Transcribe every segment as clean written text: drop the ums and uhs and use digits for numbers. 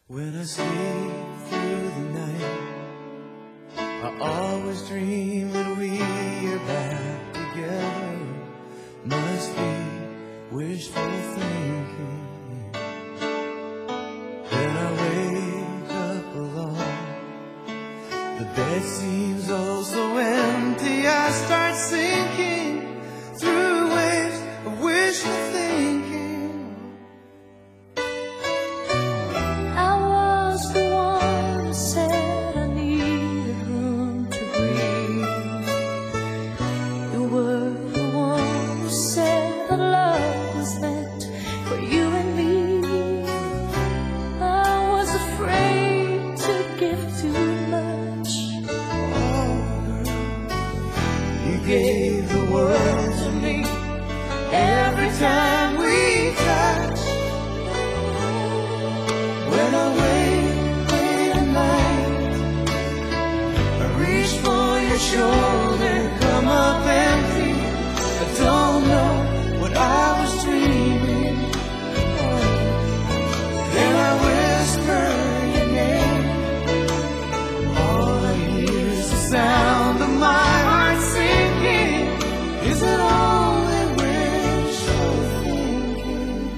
When I sleep through the night, I always dream that we are back together. Must be wishful thinking. When I wake up alone, the bed seems oh so empty. I start sinking through waves of wishful thinking. You gave the world to me every time we touch. When I wake late at night, I reach for your shoulder, come up empty. I don't know what I was dreaming. Then I whisper your name. All I hear is the sound of my heart singing. Is it only wishful thinking?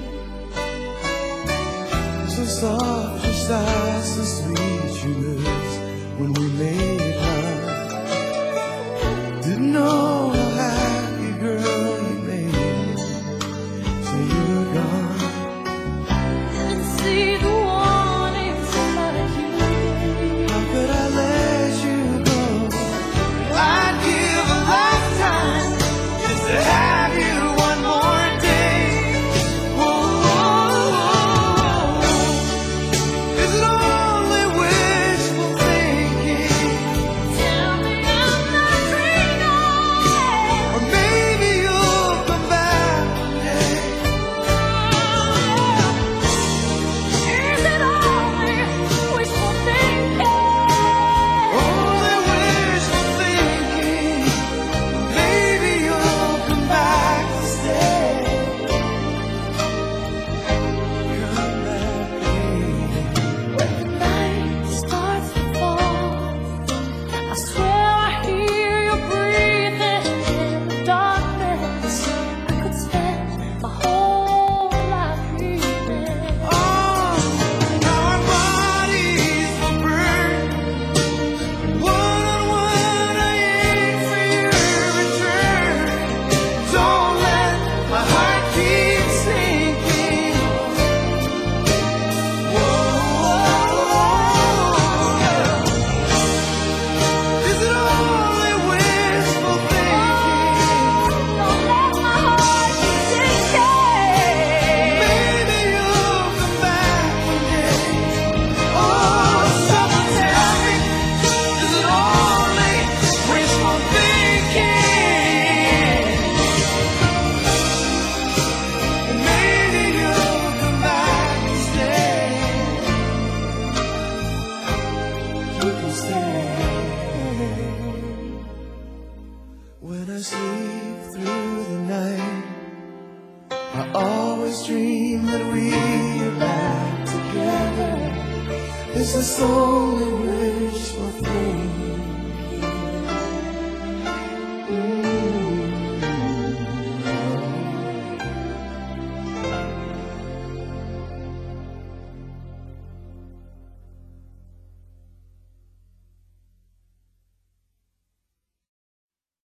So soft your sighs, so sweet your words when we made love. Didn't know how happy, girl, you made me till you were gone. Didn't see the warning signs you gave. How could I let you go? I'd give a lifetime just to have you one more day. Whoa, is it only wishful thinking? Tell me I'm not dreaming. Or maybe you'll come back one day. Is it only wishful thinking? Only wishful thinking. Maybe you'll come back to stay. Come back again. When the night starts to fall, I swear I hear you breathing in the darkness. I could spend my whole life dreaming. Oh, how our bodies will burn. One on one, I ache for your return. Don't let my heart keep sinking. Is it only wishful thinking? Don't let my heart keep sinking. Maybe you'll come back one day. Oh, someone tell me, is it only wishful thinking? Maybe you'll come back and stay. You can stay. When I sleep through the night, I always dream that we are back together. It's the only wishful thing.